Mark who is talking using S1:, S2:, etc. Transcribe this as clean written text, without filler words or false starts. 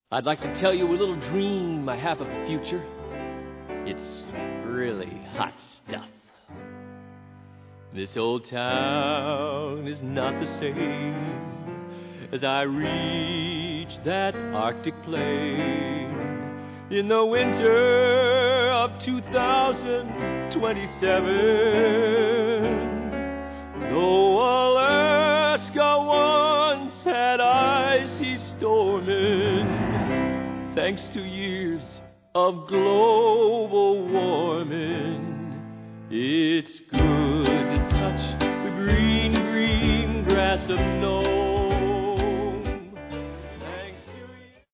S1: I'd like to tell you a little dream I have of the future. It's really hot stuff. This old town is not the same as I reach that Arctic plain in the winter of 2027. Though Alaska once had icy storming, thanks to years of global warming, it's good to touch the green, green grass of Norway.